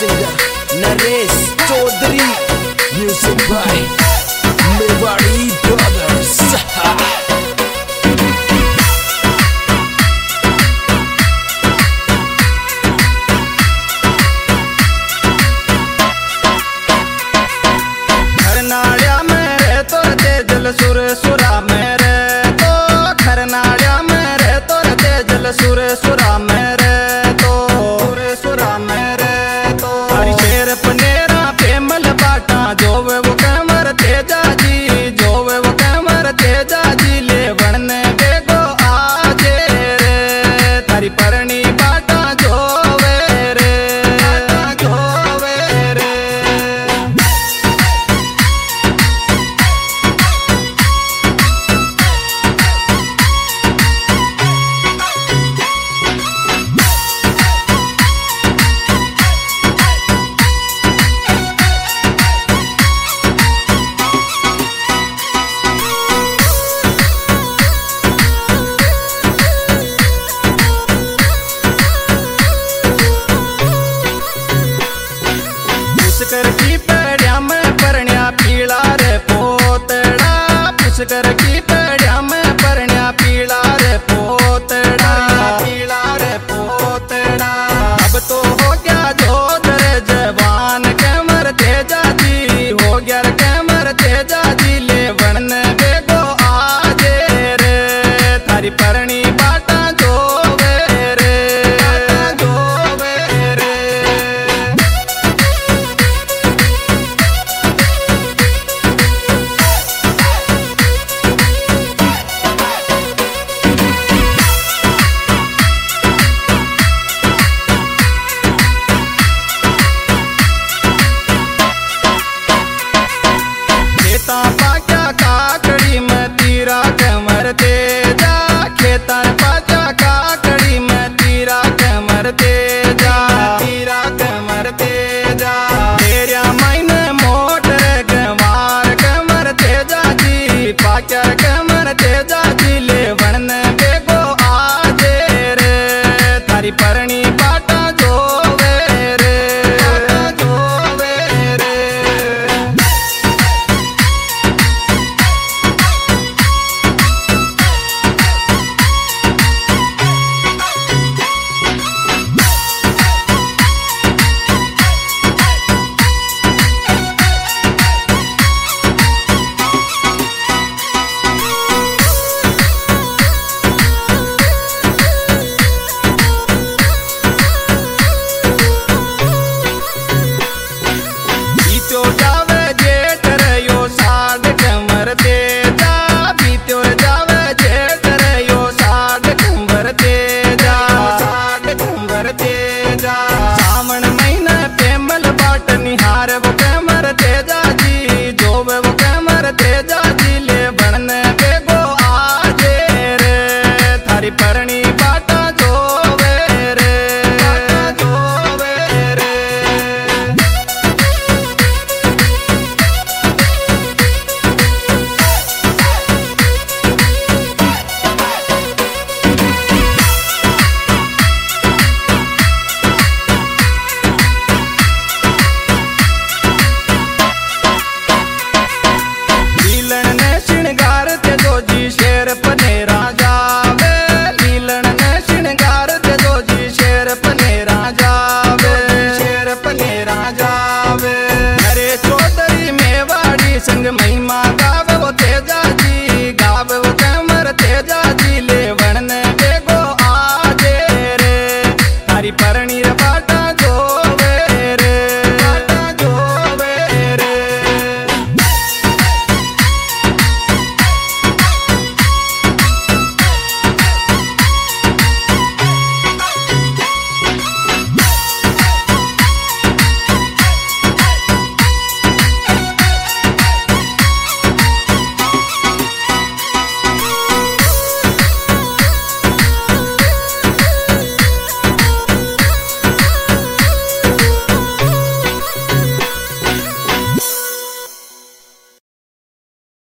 singer Naresh Chaudhary, music by Mewari Brothers. खरनाड़िया मेरे तो तेजल सुर सुरा मेरे तो खरनाड़िया मेरे तो तेजल सुर सुरा मेरे तो सुरा मेरे तो हरी शेर पनेरा पेमल बाटा जोवे वो कैमर तेजा जी जोवे वो कैमर तेजा जी ले बनने बेगो आजे रे तारी परणी बाटा जोवे रे जोवे रे। पुष्कर की पेड़िया में परण्या पीला रे पोतड़ा पुष्कर की पेड़िया में परण्या पीला रे पोतड़ा पीला रे पोतड़ा अब तो हो गया जोध रे जवान कैमर तेजा जी हो गया रे कैमर तेजा जी ले बनने बेगो आजे रे थारी परणी बाटा जोवे रे जोवे रे। खेता पाचा काकड़ी में तीरा कमर तेजा खेता पाचा काकड़ी में तीरा कमर तेजा तीरा कमर तेजा तेरिया मैंने मोटर गंवार कमर तेजा जी पाचा कमर तेजा जी ले बनने बेगो आजे रे तारी परणी बाटा जोवे रे जोवे रे। बीत्यो जावे जेठ रे यो साड कमर तेजा बीत्यो जावे जेठ रे यो साड कमर तेजा साड कमर तेजा।